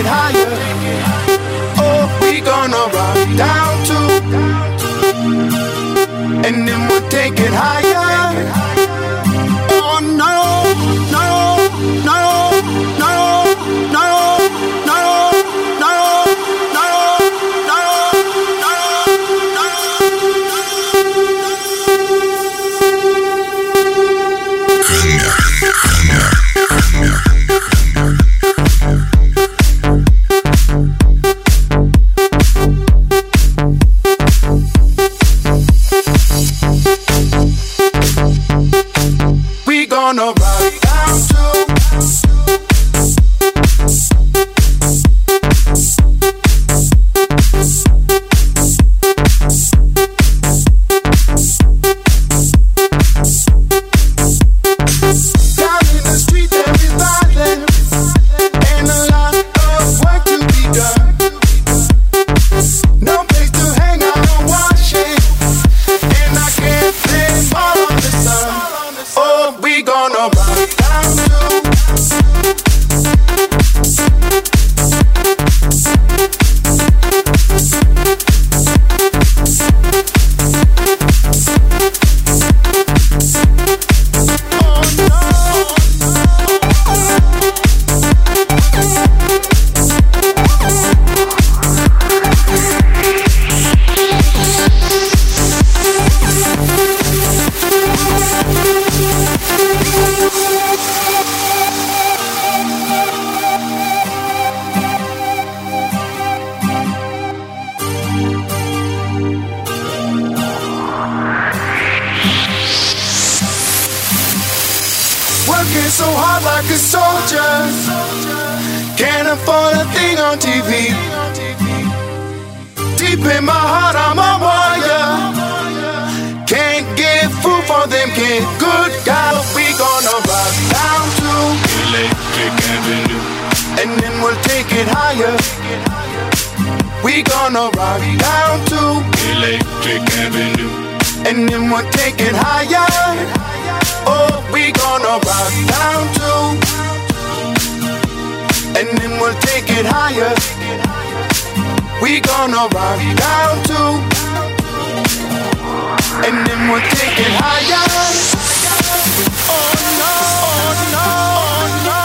it higher. Oh, we gonna rock down too, and then we'll take it higher. Oh no, no, no, no, no, no, no, no, no, we gonna rock down too. Down in the street there is violence and a lot of work to be done. No place to hang out or wash it, and I can't stand more on the sun. Oh, we gonna rock down too. Working so hard like a soldier, can't afford a thing on TV. Deep in my heart I'm a warrior, can't get food for them kids. Good God, we gonna rock down to Electric Avenue, and then we'll take it higher. We gonna rock down to Electric Avenue, and then we'll take it higher. Oh, we gonna rock down too, and then we'll take it higher. We gonna rock down too, and then we'll take it higher. Oh no, oh no, oh no,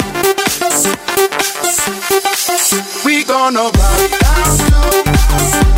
we gonna rock down too.